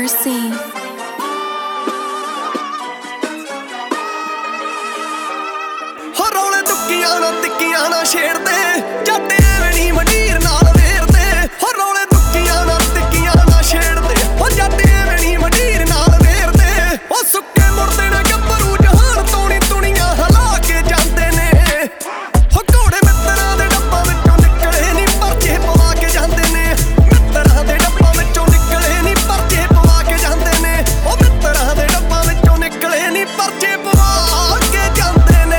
Mercy. ਹੋ ਰੌਲੇ ਦੁੱਕੀਆਂ ਨਾ ਤਿੱਕੀਆਂ ਨਾ ਛੇੜਦੇ ਜੱਟ ਐਵੇਂ ਨੀ ਮੰਡੀਰ ਨਾਲ ਵੇਰਦੇ। ਹੋ ਰੌਲੇ ਦੁੱਕੀਆਂ ਨਾ ਤਿੱਕੀਆਂ ਨਾ ਛੇੜਦੇ ਹੋ ਜੱਟ ਐਵੇਂ ਨੀ ਮੰਡੀਰ ਨਾਲ ਵੇਰਦੇ। ਉਹ ਸੁੱਕੇ ਮੁਰਦੇ ਨੇ ਗੱਭਰੂ ਜਹਾਨ ਤੋਣੀ ਤੁਣੀਆਂ ਹਲਾ ਕੇ ਜਾਂਦੇ ਨੇ। ਹੋ ਘੋੜੇ ਮਿੱਤਰਾਂ ਦੇ ਡੱਬਾਂ ਵਿੱਚੋਂ ਨਿਕਲੇ ਨੀ ਪਰਚੇ ਪਵਾ ਕੇ ਜਾਂਦੇ ਨੇ। ਮਿੱਤਰਾਂ ਦੇ ਡੱਬਾਂ ਵਿੱਚੋਂ ਨਿਕਲੇ ਨੀ ਪਰਚੇ ਪਵਾ ਕੇ ਜਾਂਦੇ ਨੇ। ਉਹ ਮਿੱਤਰਾਂ ਦੇ ਡੱਬਾਂ ਵਿੱਚੋਂ ਨਿਕਲੇ ਨੀ ਪਰਚੇ ਪਵਾ ਕੇ ਜਾਂਦੇ ਨੇ।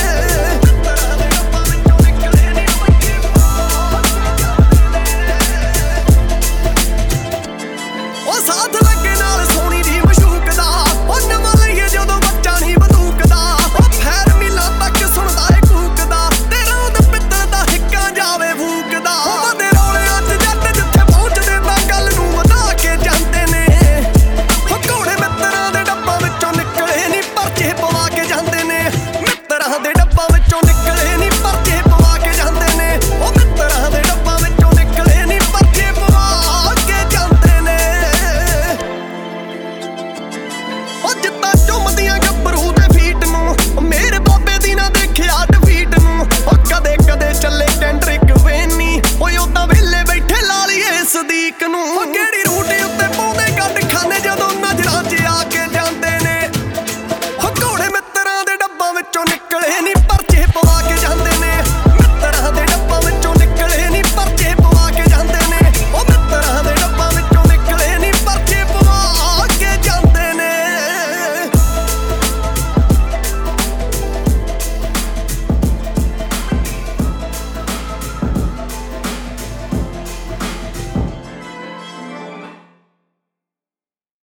ਉਹ ਸਾਥ ਲੱਗੇ ਨਾਲ ਸੋਹਣੀ ਦੀ ਮਸ਼ੂਕ ਦਾ। ਉਹ ਨਵਾਂ ਲਈਏ ਜਦੋਂ ਬੱਚਾ ਨਹੀਂ ਬੰਦੂਕ ਦਾ। ਉਹ ਫੈਰ ਮਿਲਾਂ ਤੱਕ ਸੁਣਦਾ ਏ ਕੂਕਦਾ। ਤੇ ਰੌਂਦ ਪਿੱਤਲ ਦਾ ਹਿੱਕਾਂ ਜਾਵੇ ਫੂਕਦਾ। ਉਹ ਬੰਦੇ ਰੌਲਿਆਂ 'ਚ ਜੱਟ ਜਿੱਥੇ ਪਹੁੰਚਦੇ ਤਾਂ ਗੱਲ ਨੂੰ ਵਧਾ ਕੇ ਜਾਂਦੇ ਨੇ। ਉਹ ਘੋੜੇ ਮਿੱਤਰਾਂ ਦੇ ਡੱਬਾਂ ਵਿੱਚੋਂ ਨਿਕਲੇ ਨੀ ਪਰਚੇ ਪਵਾ ਕੇ ਜਾਂਦੇ ਨੇ। ਮਿੱਤਰਾਂ ਦੇ ਡੱਬਾਂ ਵਿੱਚੋਂ ਨਿਕਲੇ ਨੀ ਪਰਚੇ ਪਵਾ ਕੇ ਜਾਂਦੇ ਨੇ। ਉਹ ਮਿੱਤਰਾਂ ਦੇ ਡੱਬਾਂ ਵਿੱਚੋਂ ਨਿਕਲੇ ਨੀ ਪਰਚੇ ਪਵਾ ਕੇ ਜਾਂਦੇ ਨੇ। ਉਹ ਜਿੱਦਾਂ ਝੁੰਮਦੀਆਂ ਗੱਭਰੂ ਦੇ ਫੀਟ ਨੂੰ ਮੇਰੇ ਬਾਬੇ ਦੀ ਨਾ ਦੇਖਿਆ ਡਿਫੀਟ ਨੂੰ। ਉਹ ਕਦੇ ਕਦੇ ਚੱਲੇ ਕੈਂਡਰਿਕ ਵੇਨੀ ਓਏ ਉਦਾਂ ਵਿਹਲੇ ਬੈਠੇ ਲਾ ਲਈਏ ਸਦੀਕ ਨੂੰ।